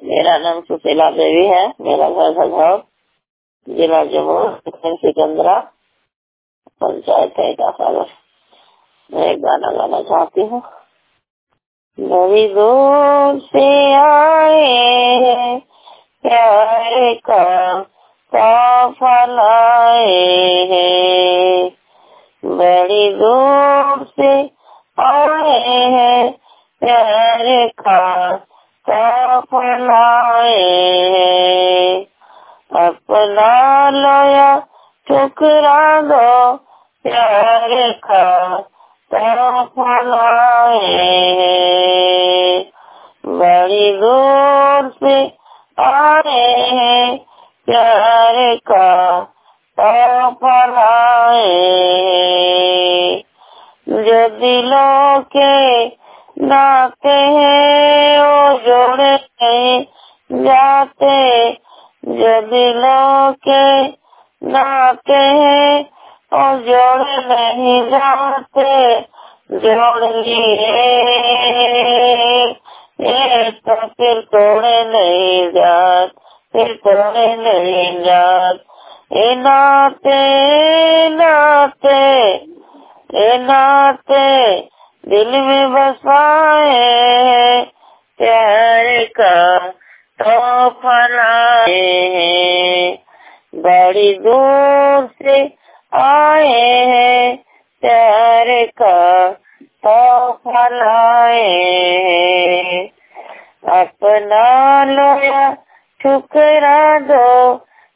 मेरा नाम सुशीला देवी है। मेरा घर घरघाव, जिला जम्मू, सिकंदरा, पंचायत है सागर। मैं एक गाना गाना चाहती हूँ। बड़ी दूर से आए हैं, प्यार का काफिला आए हैं। बड़ी दूर से आए हैं, प्यार का काफिला आए हैं। अपना लोया ठुकरा दो, प्यार का काफिला आए हैं। बड़ी दूर से आए हैं, प्यार का काफिला आए हैं। जो दिलों के नाते हैं वो जोड़े नहीं जाते, जो दिलों के नाते हैं वो जोड़े नहीं जाते। जोड़ लिए ये तो फिर तोड़े नहीं जात, फिर तोड़े नहीं जात। ये नाते नाते, ये नाते दिल में बसाए हैं, प्यार का तोहफा लाए हैं। बड़ी दूर से आए हैं, प्यार का तोहफा लाए हैं। अपना लोया ठुकरा दो,